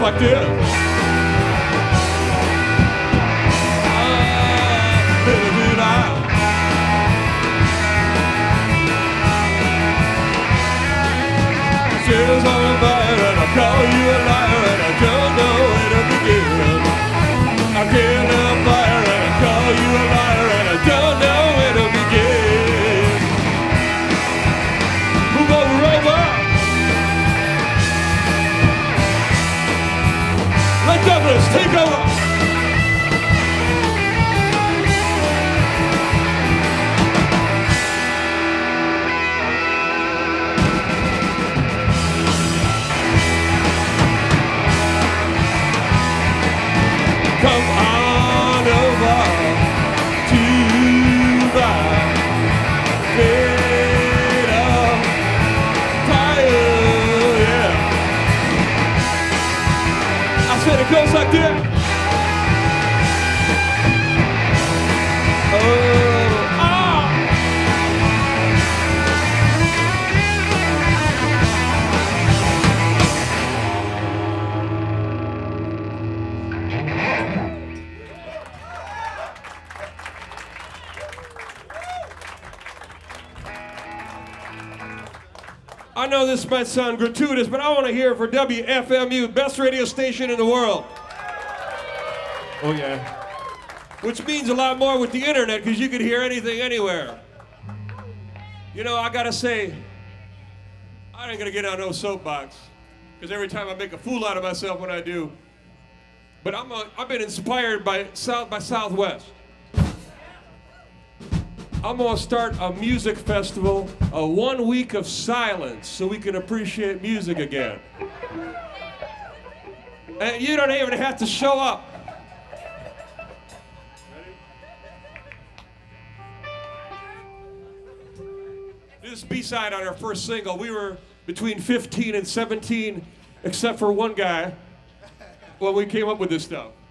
like this. Tears on the fire and I call you a liar and I don't know where to begin. I get a fire and I call you a liar and I don't know where to begin. Move over. Let Douglas take over. Come on over to the bit of fire, yeah. I said it goes like this. I know this might sound gratuitous, but I want to hear it for WFMU, best radio station in the world. Oh yeah. Which means a lot more with the internet, because you can hear anything anywhere. You know, I gotta say, I ain't gonna get on no soapbox, because every time I make a fool out of myself when I do. But I've been inspired by Southwest. I'm gonna start a music festival, a 1 week of silence, so we can appreciate music again. And you don't even have to show up. This is B-side on our first single. We were between 15 and 17, except for one guy, when we came up with this stuff.